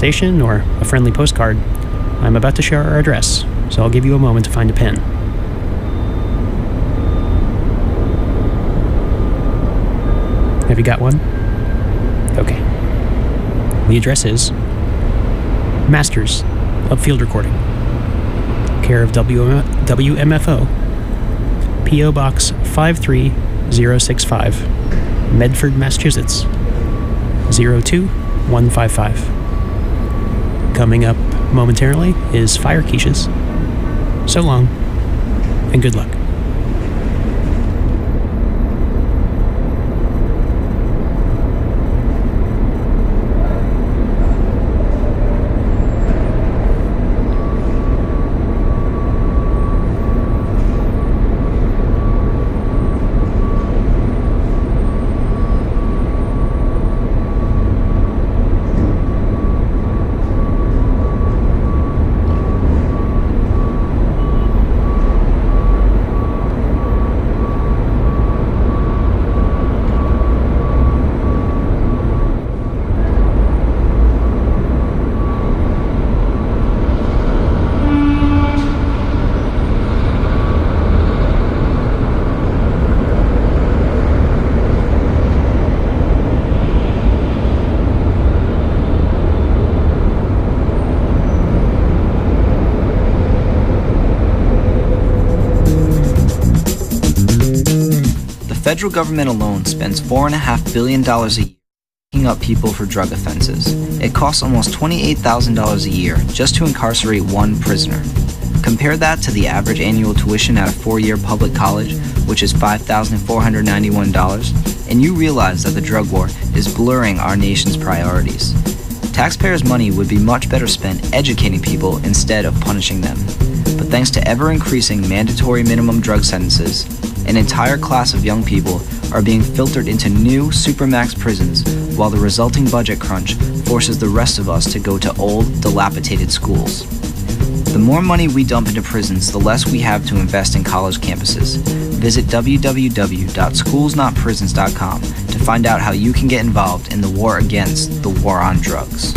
station or a friendly postcard, I'm about to share our address, so I'll give you a moment to find a pen. Have you got one? Okay. The address is Masters of Field Recording, care of WMFO, P.O. Box 53065, Medford, Massachusetts 02155. Coming up momentarily is Fire Quiches. So long, and good luck. The federal government alone spends $4.5 billion a year picking up people for drug offenses. It costs almost $28,000 a year just to incarcerate one prisoner. Compare that to the average annual tuition at a 4-year public college, which is $5,491, and you realize that the drug war is blurring our nation's priorities. Taxpayers' money would be much better spent educating people instead of punishing them. But thanks to ever-increasing mandatory minimum drug sentences, an entire class of young people are being filtered into new supermax prisons, while the resulting budget crunch forces the rest of us to go to old, dilapidated schools. The more money we dump into prisons, the less we have to invest in college campuses. Visit www.schoolsnotprisons.com to find out how you can get involved in the war against the war on drugs.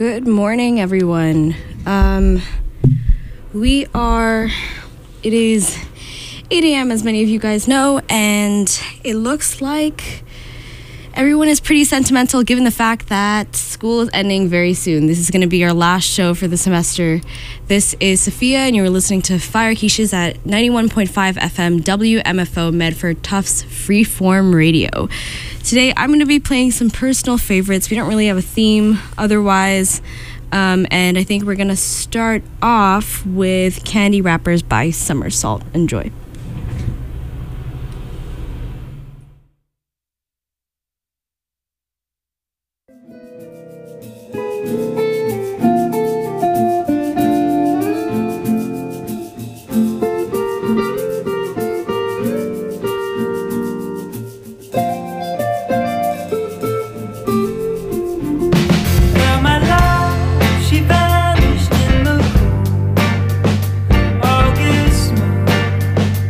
Good morning, everyone. It is 8 a.m., as many of you guys know, and it looks like everyone is pretty sentimental given the fact that school is ending very soon. This is going to be our last show for the semester. This is Sophia, and you are listening to Fire Quiches at 91.5 FM WMFO Medford Tufts Freeform Radio. Today, I'm going to be playing some personal favorites. We don't really have a theme otherwise. And I think we're going to start off with Candy Wrappers by Somersault. Enjoy. She vanished in the cool August smoke.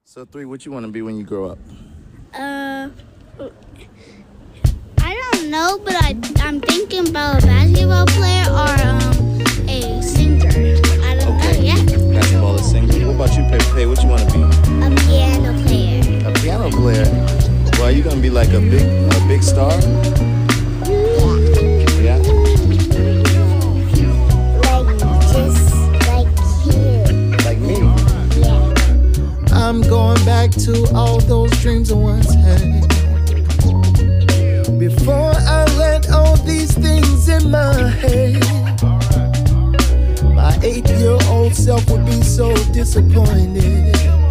So, 3, what you want to be when you grow up? I don't know, but I'm thinking about a basketball player or a singer. I don't know, yeah. Basketball or singer. What about you, Pepe? What you want to be? A piano player. A piano player? Well, are you going to be like a big star? Yeah? Like me? Yeah. I'm going back to all those dreams I once had. Before I let all these things in my head, my 8-year-old self would be so disappointed.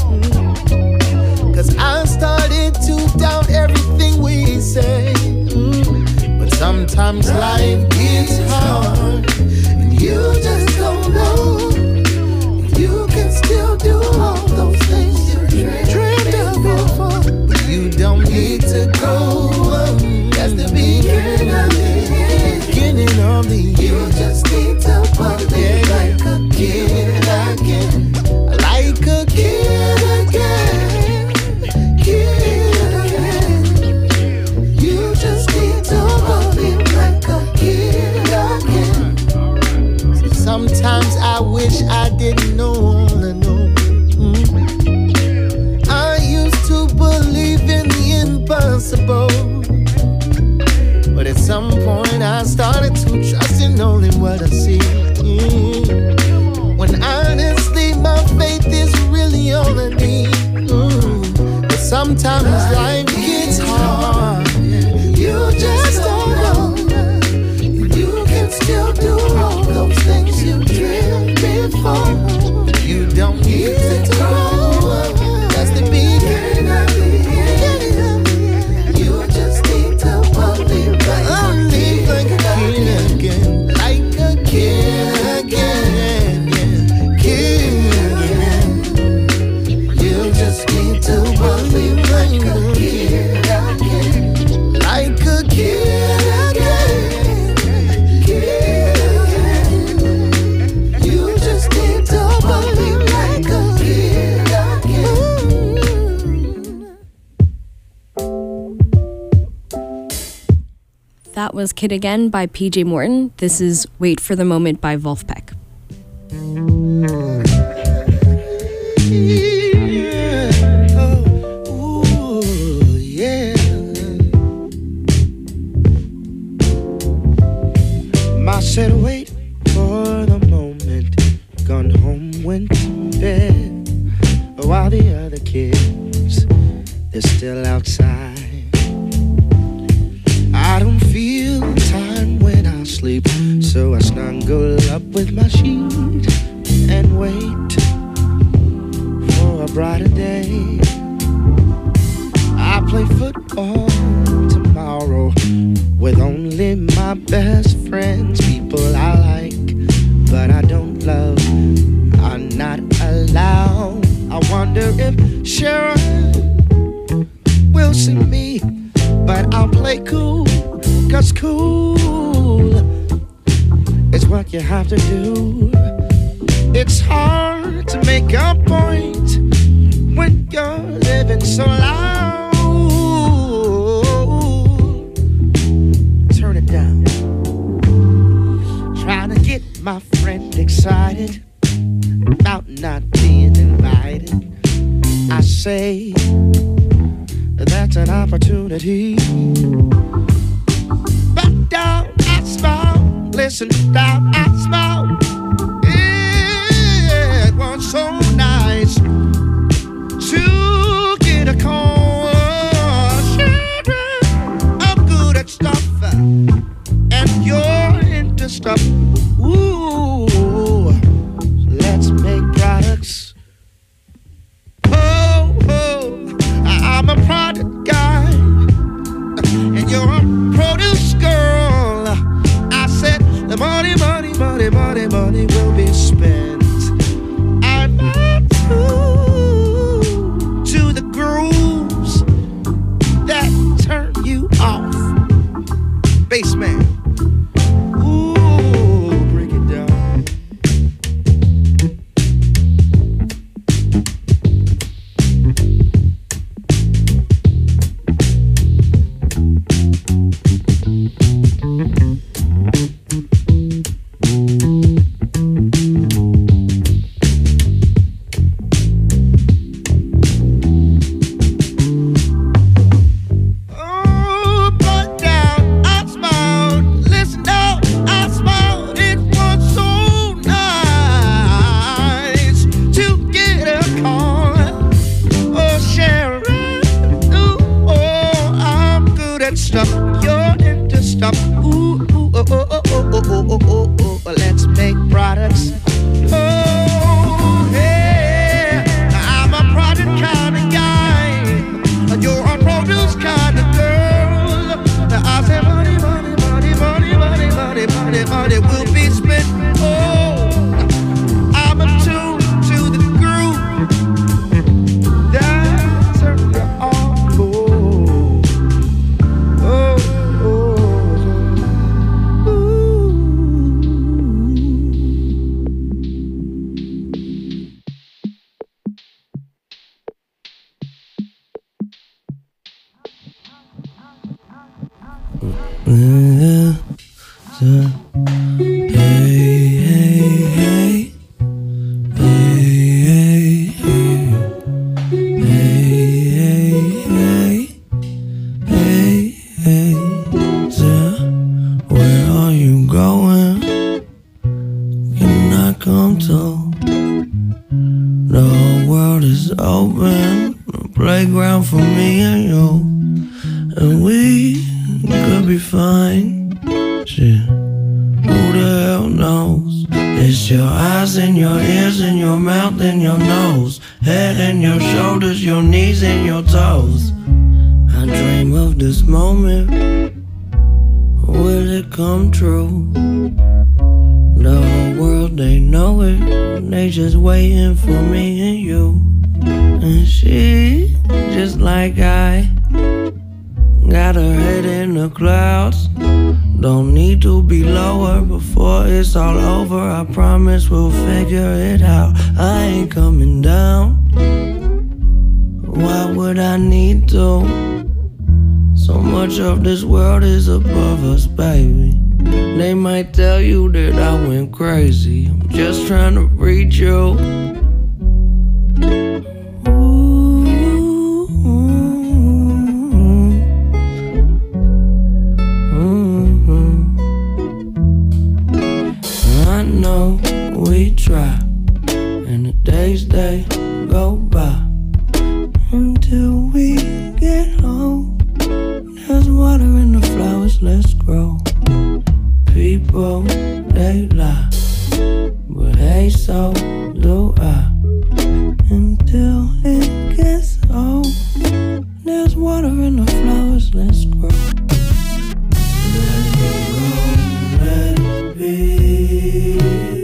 Cause I started to doubt everything we say. But sometimes life gets hard, and you just don't know if you can still do all those things you dreamed of before. But you don't need to grow up. That's the beginning of the end. Beginning of the end. You just need to believe like a kid again. Like a kid again. Kid again. You just need to believe like a kid again. Sometimes I wish I didn't know all I know. I used to believe in the impossible. But at some point I started to trust in only what I see. When honestly my faith is really all I need. But sometimes life gets hard. You just don't know if you can still do all those things you dreamed before. You don't need to grow up. That's the beginning of the end. You just need to believe like a kid again. Like a kid again. Kid again. You just need to believe like a kid again. Like a kid again. Kid again. You just need to believe like a kid again. That was Kid Again by PJ Morton. This is Wait for the Moment by Wolfpack. Ma said wait for the moment. Gone home, went to bed. While the other kids, they're still outside. I don't feel time when I sleep, so I snuggle up with my sheet and wait for a brighter day. I play football tomorrow with only my best friends, people I like, but I don't love, are not allowed. I wonder if Sharon will see me, but I'll play cool, 'cause cool is what you have to do. It's hard to make a point when you're living so loud. Turn it down. Trying to get my friend excited about not being invited. I say that's an opportunity. But down I smile, listen down I smile. It was so nice to get a call. Sharon, I'm good at stuff, and you're into stuff. Ooh, let's make products. I'm a product guy, and you're a produce girl. I said the money, money, money, money. Where are you going? Can I come to? The whole world is open, a playground for me and you, and we could be fine. Shit, who the hell knows? It's your eyes and your ears and your mouth and your nose, head and your shoulders, your knees and your toes. I dream of this moment. Will it come true? The whole world, they know it. They just waiting for me and you. And she, just like I, got her head in the clouds. Don't need to be lower before it's all over. I promise we'll figure it out. I ain't coming down. Why would I need to? So much of this world is above us, baby. They might tell you that I went crazy. I'm just trying to reach you. I know we try, and the days they go by until we get home. There's water in the flowers, let's grow. People, they lie, but hey, so do I. Until it gets old, there's water in the flowers, let's grow. Let it go, let it be.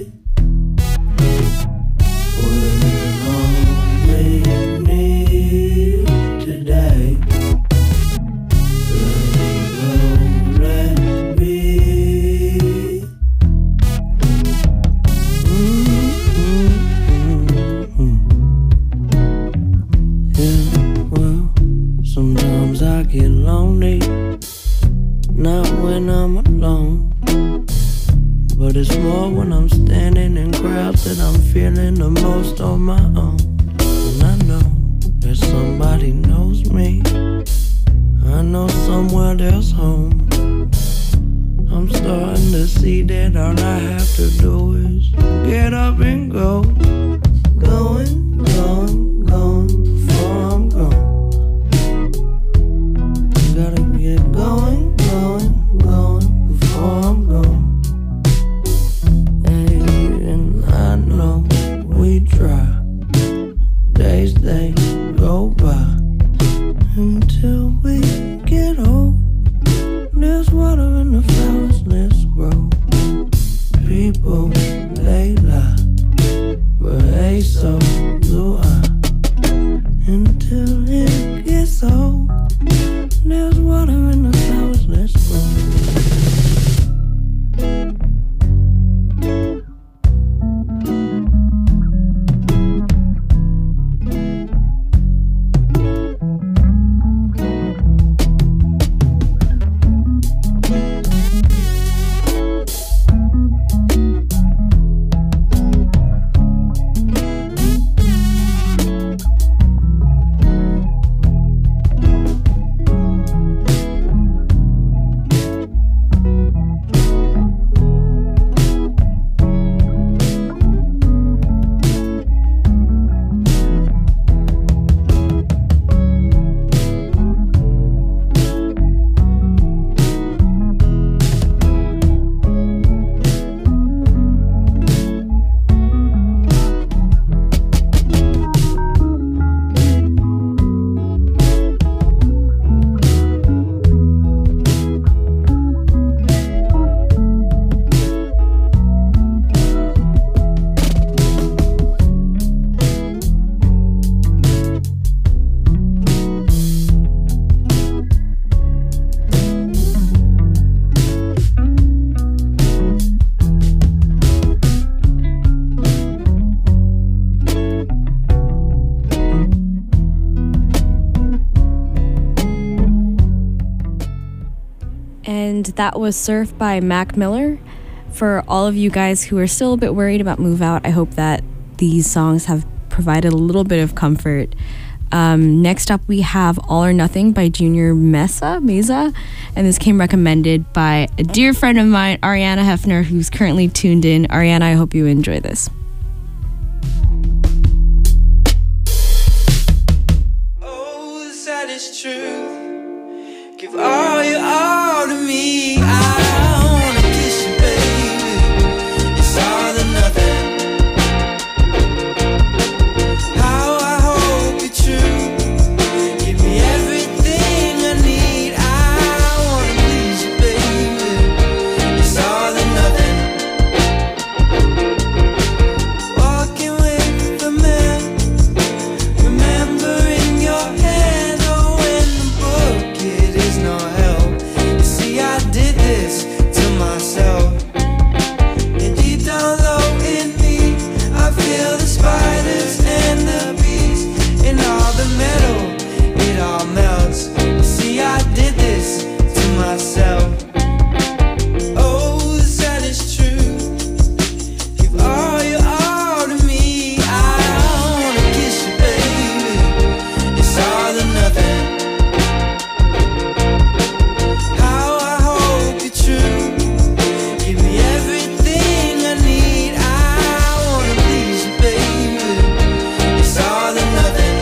We're all we need today. Let it be. Yeah, well, sometimes I get lonely, not when I'm alone, but it's more when I'm standing in crowds that I'm feeling the most on my own. And I know that somebody knows me. I know somewhere there's home. I'm starting to see that all I have to do is get up and go. Going, going, going before I'm gone. Gotta get going, going, going before I'm gone. Hey, and I know we try. Days they go by until we get old. There's water in the flowers, let's grow. People, they lie, and that was Surf by Mac Miller. For all of you guys who are still a bit worried about Move Out, I hope that these songs have provided a little bit of comfort. Next up, we have All or Nothing by Junior Mesa, and this came recommended by a dear friend of mine, Ariana Hefner, who's currently tuned in. Ariana, I hope you enjoy this. Oh, that is true. Give all your all to me. I wanna kiss you, baby. It's all or nothing. How I hope you're true. Give me everything I need. I wanna please you, baby. It's all or nothing. Walking with the man, remembering your hand. Oh, when the bucket is no help. You see, I did this to myself. And deep down low in me, I feel the spiders and the bees. And all the metal, it all melts. You see, I did this to myself. Oh, that is true. Give all your all to me. I wanna kiss you, baby. It's all or nothing. How I hope you're true. Give me everything I need. I wanna please you, baby. It's all or nothing.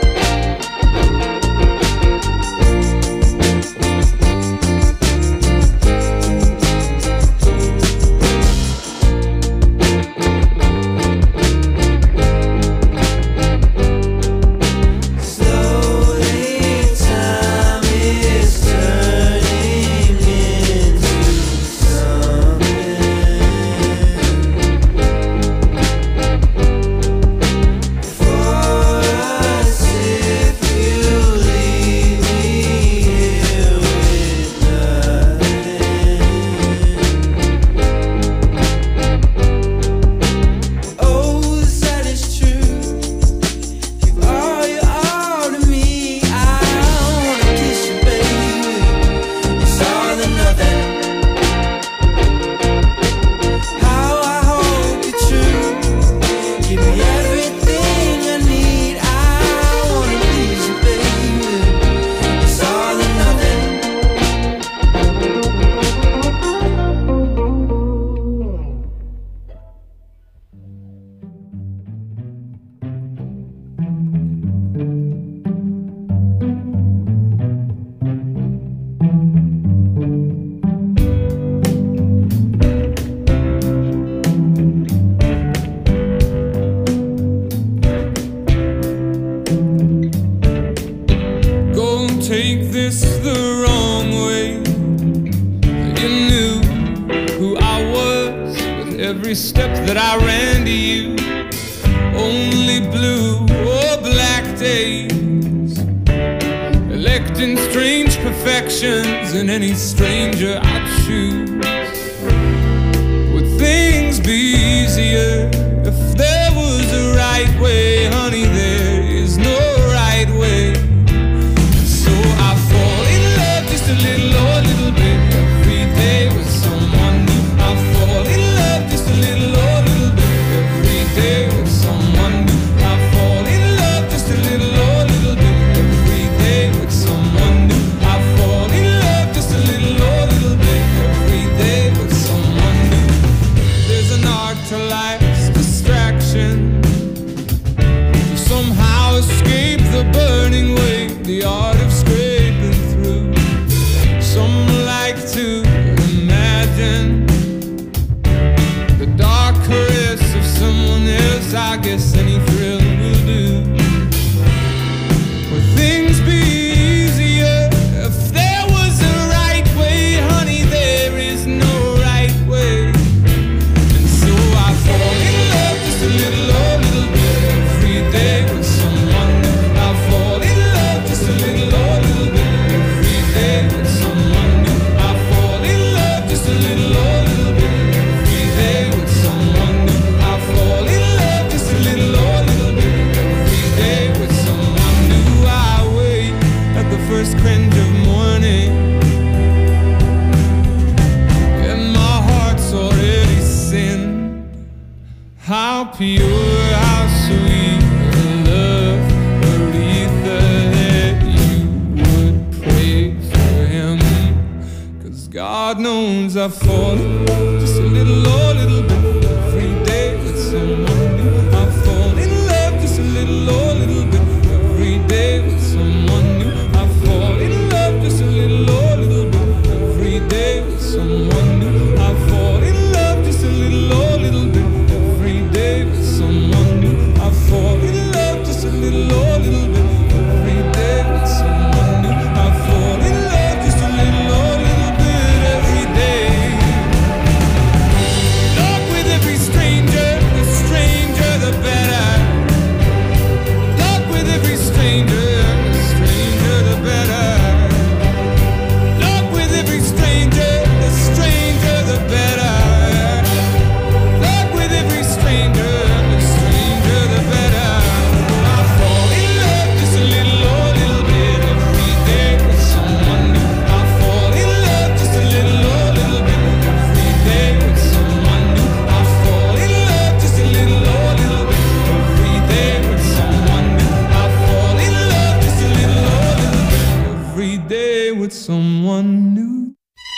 Slowly, time is turning into something. For us, if you leave me here with nothing. Oh, that is true. Give all your all to me. I wanna kiss you, baby. It's all or nothing. How I hope you're true. Give me everything I need. I wanna please you, baby. It's all or nothing. Don't take this the wrong way. You knew who I was with every step that I ran to you. Only blue or black days, electing strange perfections in any stranger I choose. Would things be easier if there was a right way? Honey, there is no right way. So I fall in love just a little or a little bit every day with someone new. I fall in love just a little or a little bit every day with someone new. I fall in love just a little or a little bit every day with someone new. I fall in love just a little or a little bit every day with someone new. There's an art to life's distraction. God knows I fall in love just a little or a little bit every day with someone new. I fall in love just a little or a little bit every day with someone new. I fall in love just a little or a little bit every day with someone new. I fall in love just a little or a little bit every day with someone new. I fall in love just a little or a little bit every day with someone new. I fall in love just a little or a little bit every day. Talk with every stranger, the stranger the better. Talk with every stranger, the stranger the better. Talk with every stranger, the stranger the better. Talk with every stranger, the stranger the better. I fall in love just a little or a little bit every day with someone new. I fall in love just a little or a little bit every day with someone new. I fall in love just a little or a little bit every day with someone new. I fall in love just a little or a little bit every day with someone new.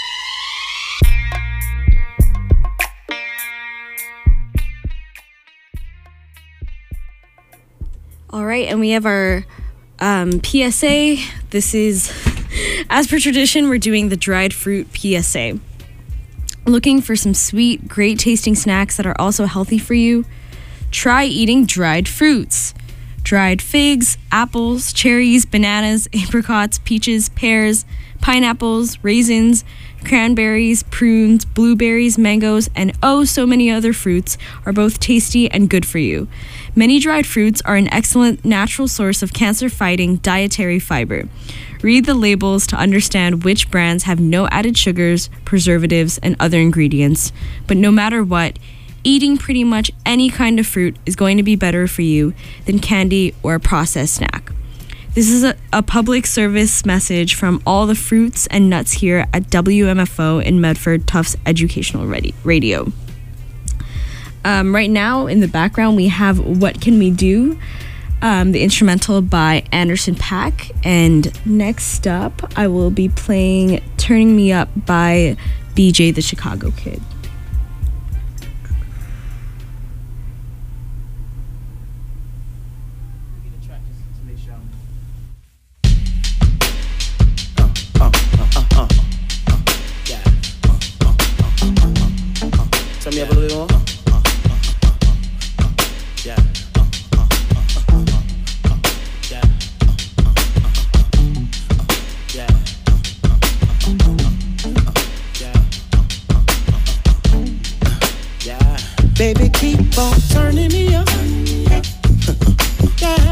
All right, and we have our PSA. This is, as per tradition, we're doing the dried fruit PSA. Looking for some sweet, great tasting snacks that are also healthy for you? Try eating dried fruits. Dried figs, apples, cherries, bananas, apricots, peaches, pears, pineapples, raisins, cranberries, prunes, blueberries, mangoes, and oh so many other fruits are both tasty and good for you. Many dried fruits are an excellent natural source of cancer-fighting dietary fiber. Read the labels to understand which brands have no added sugars, preservatives, and other ingredients. But no matter what, eating pretty much any kind of fruit is going to be better for you than candy or a processed snack. This is a public service message from all the fruits and nuts here at WMFO in Medford Tufts Educational Radio. Right now in the background we have What Can We Do? The instrumental by Anderson .Paak. And next up I will be playing Turning Me Up by BJ the Chicago Kid. Turn me up a little more. Baby, keep on turning me up. Yeah.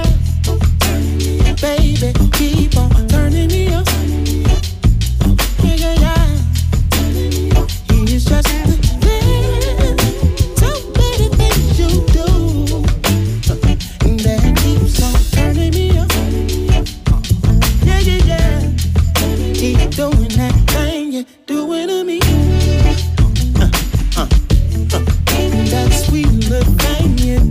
Baby, keep on turning me up. Yeah, yeah, yeah. He is just the thing. So many things you do. And that keeps on turning me up. Yeah, yeah, yeah. Keep doing that thing you're doing to me. That sweet little thing you're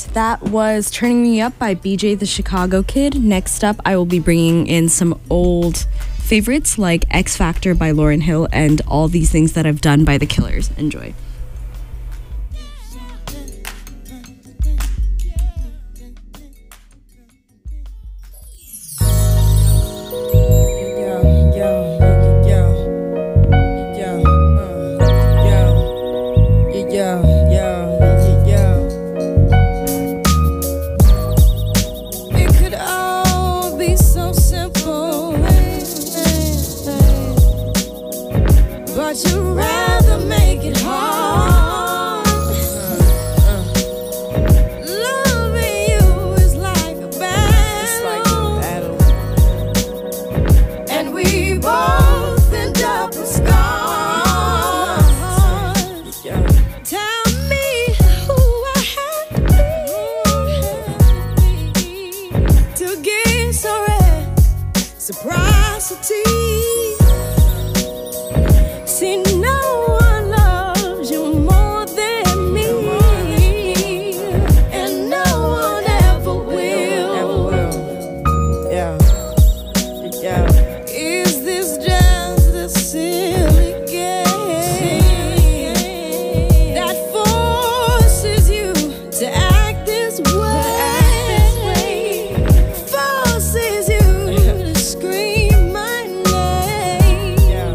that was Turning Me Up by BJ the Chicago Kid. Next up, I will be bringing in some old favorites like X Factor by Lauryn Hill and All These Things That I've Done by The Killers. Enjoy. But you'd rather make it hard. Loving you is like a battle. And we both end up with scars. Tell me who I have to be to get so reciprocity. See, no one loves you more than me, and no one ever will. Yeah. Is this just a silly game that forces you to act this way? Forces you to scream my name.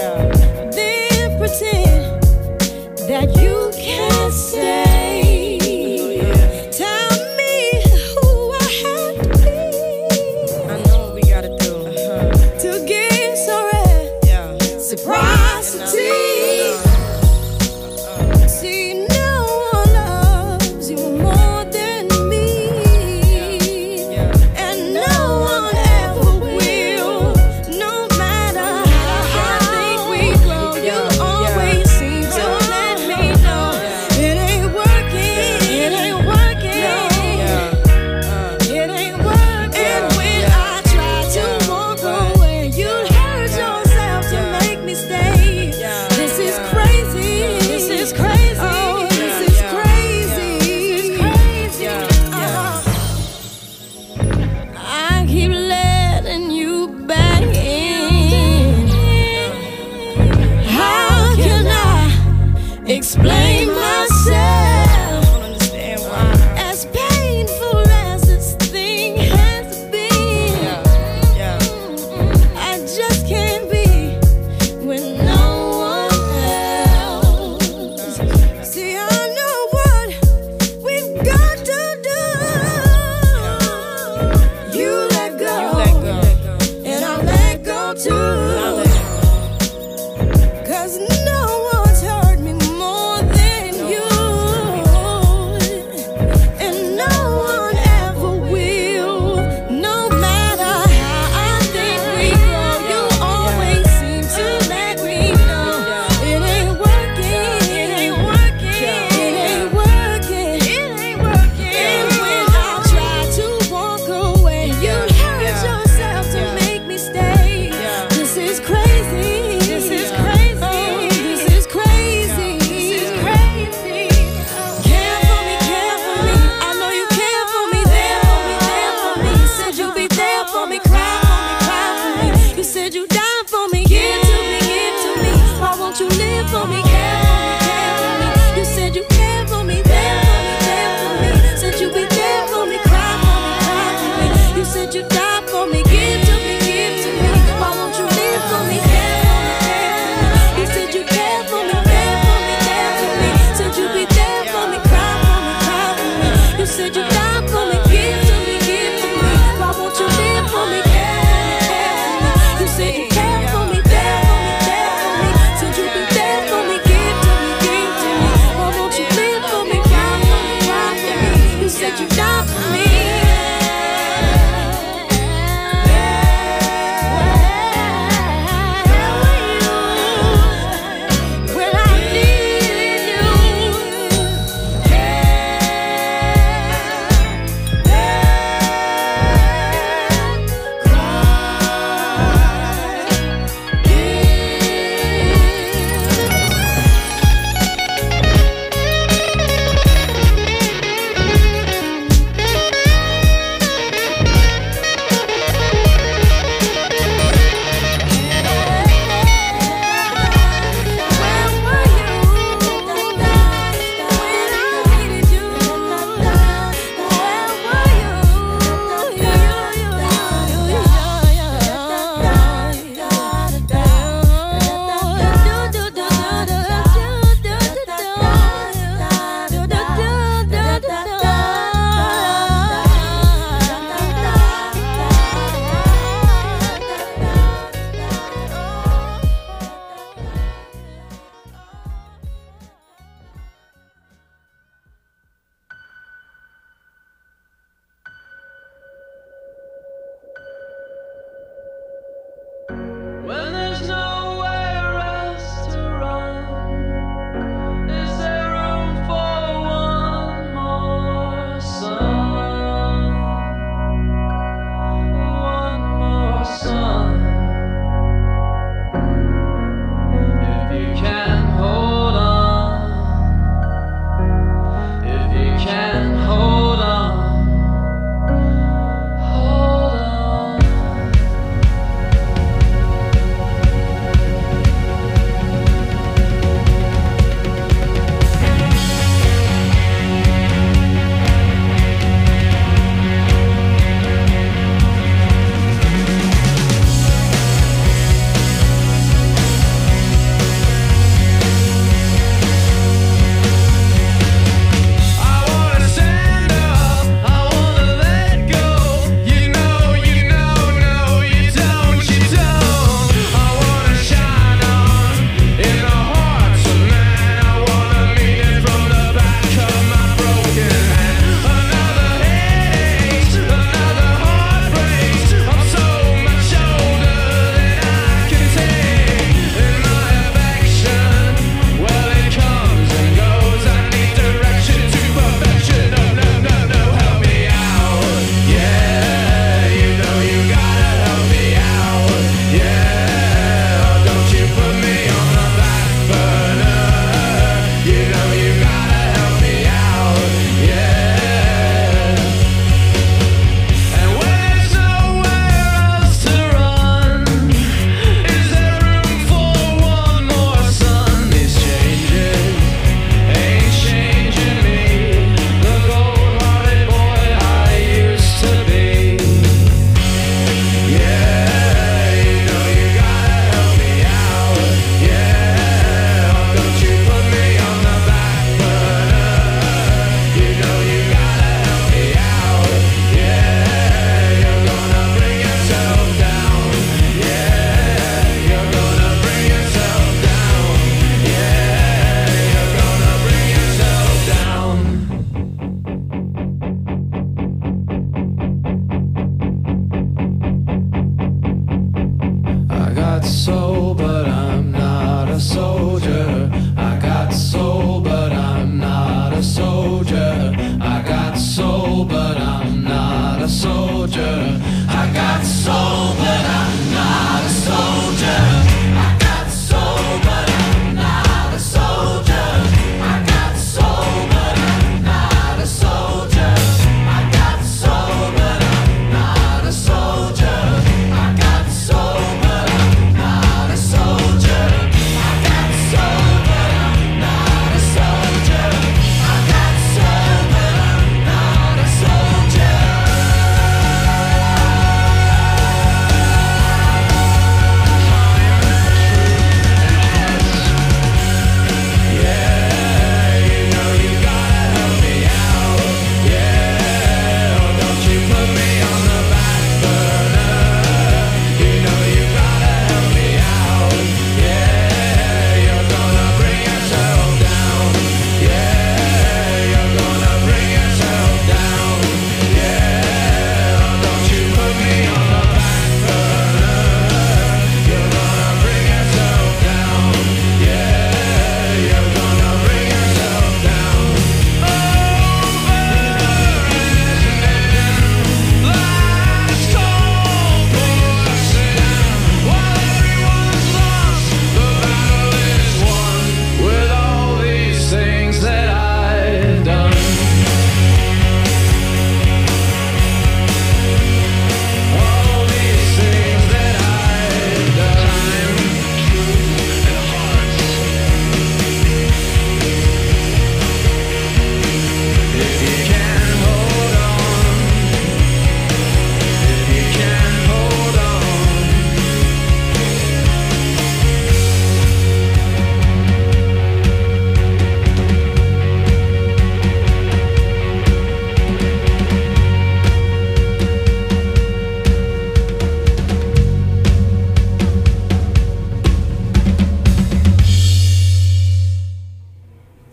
Pretend that you can't stay. Tell me who I have to be. I know what we gotta do to get so reciprocity. See, no one loves you more than me, and no one ever will. No matter how I think we grow, you always seem to let me know it ain't working. It ain't working. It ain't working. When I try to walk away, you hurt yourself to make me stay. This is crazy. This is crazy. Oh, this is crazy. This is crazy. I keep letting you back in. How can I explain myself? As painful as this thing has been, I just can't be with no one else. See, I know what we've got to do. You let go, and I'll let go too. 'Cause no one's hurt me more than you, and no one ever will. No matter how I think we grow, you always seem to let me know it ain't working. It ain't working. It ain't working. It ain't working. And when I try to walk away, you hurt yourself to make me stay. This is crazy. This is crazy. Oh, this is crazy. This is crazy. Care for me, care for me. I know you care for me, there for me, there for me. You said you'd be there for me, cry for me, cry for me. You said you'd die for me, give to me, give to me. Why won't you live for me, care for me, care for me? You said you care for me, there for me, there for me. Said you'd be there for me, cry for me, cry for me. You said you'd die for me, give to me, give to me. Why won't you live for me, care for me, care for me? You said you care for me, there for me, there for me. Said you'd be there for me, cry for me, cry for me. You said you'd die for me, give to me, give to me. Why won't you live for me, care for me, care for me? You said you care for me, there for me, there for me. Said you'd be there for me,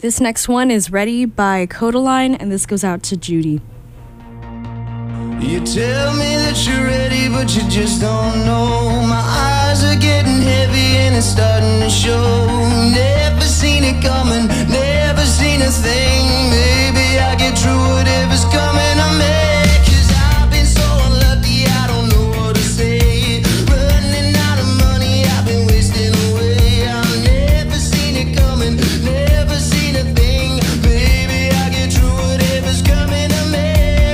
This next one is Ready by Kodaline, and this goes out to Judy. You tell me that you're ready, but you just don't know. My eyes are getting heavy and it's starting to show. Never seen it coming, never seen a thing. Maybe I get through whatever's coming to me. 'Cause I've been so unlucky, I don't know what to say. Running out of money, I've been wasting away. I've never seen it coming, never seen a thing. Maybe I get through whatever's coming to me.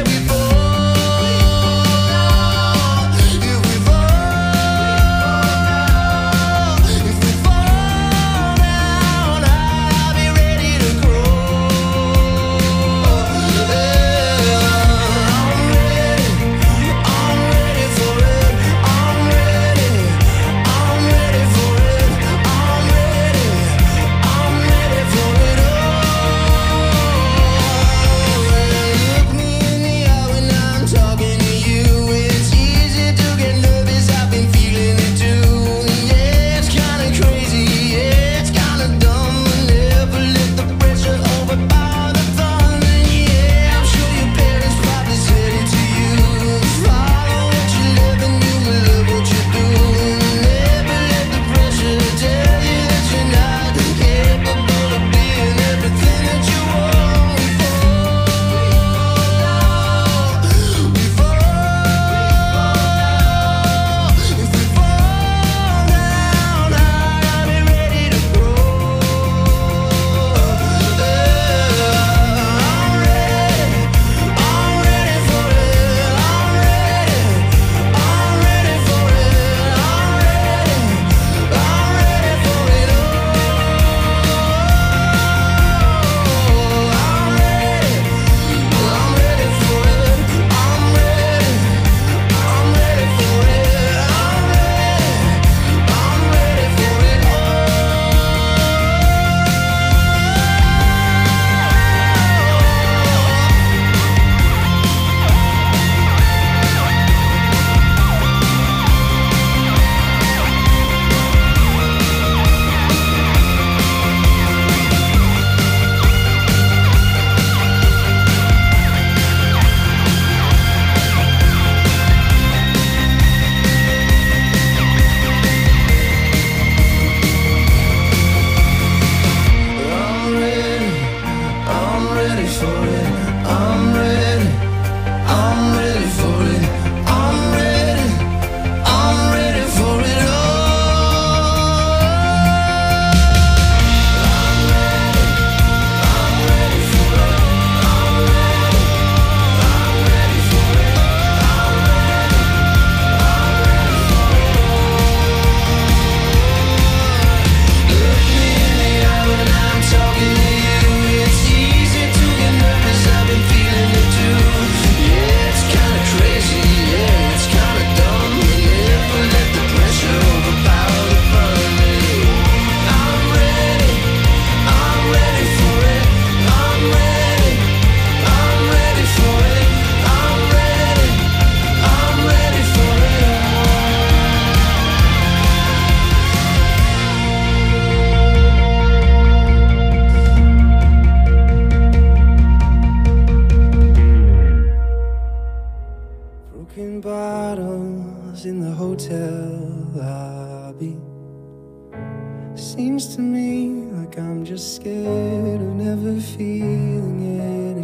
Seems to me like I'm just scared of never feeling it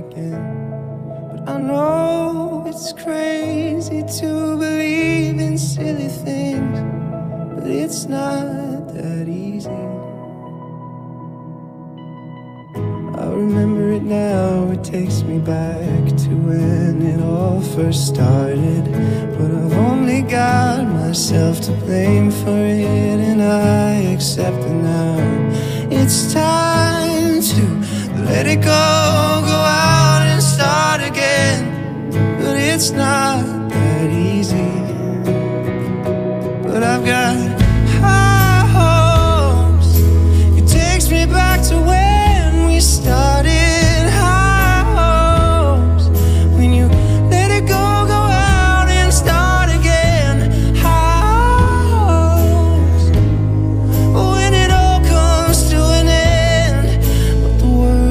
again. But I know it's crazy to believe in silly things, but it's not that easy. I remember it now, it takes me back to when it all first started. But I've only got myself to blame for it, and I accept it now. It's time to let it go out and start again. But it's not that easy. But I've got high hopes. It takes me back to when we started. High hopes. When you let it go out and start again. High hopes. When it all comes to an end, but the world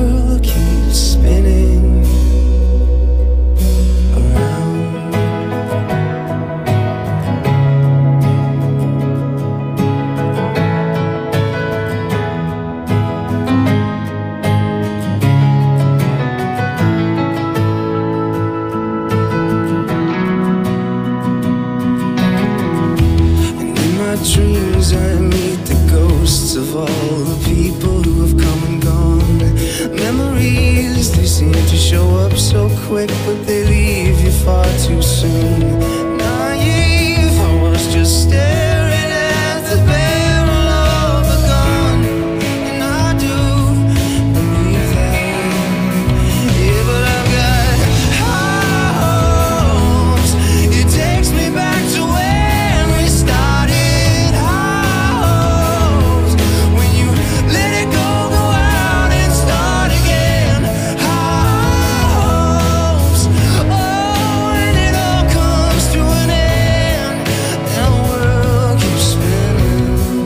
thoughts of all the people who have come and gone. Memories, they seem to show up so quick, but they leave you far too soon. Naive, I was just staring at the barrel of a gun, and I do believe that. Yeah, but I've got high hopes. It takes me back to when we started. High hopes, when you let it go out and start again. High hopes, oh, when it all comes to an end, and the world keeps spinning.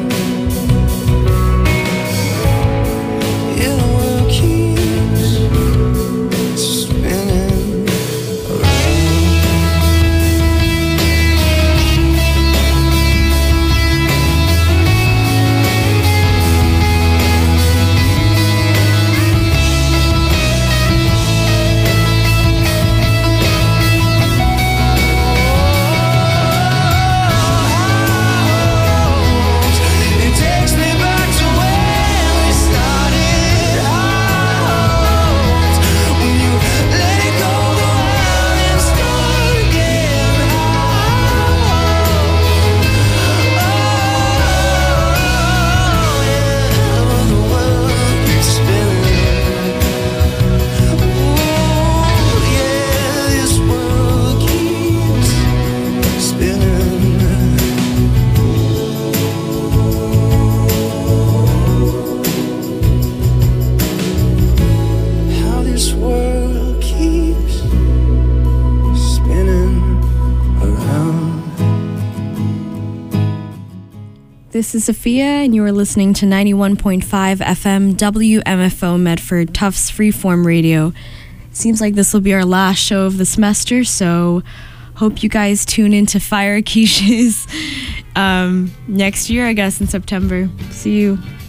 Yeah, the world keeps spinning around. It takes me back to when we started. High hopes, when you let it go out and start again. The world keeps spinning. Ooh, yeah, this world keeps spinning. How this world keeps spinning around. This is Sophia, and you are listening to 91.5 FM WMFO Medford, Tufts Freeform Radio. Seems like this will be our last show of the semester, so hope you guys tune into Fire Quiches next year, I guess, in September. See you.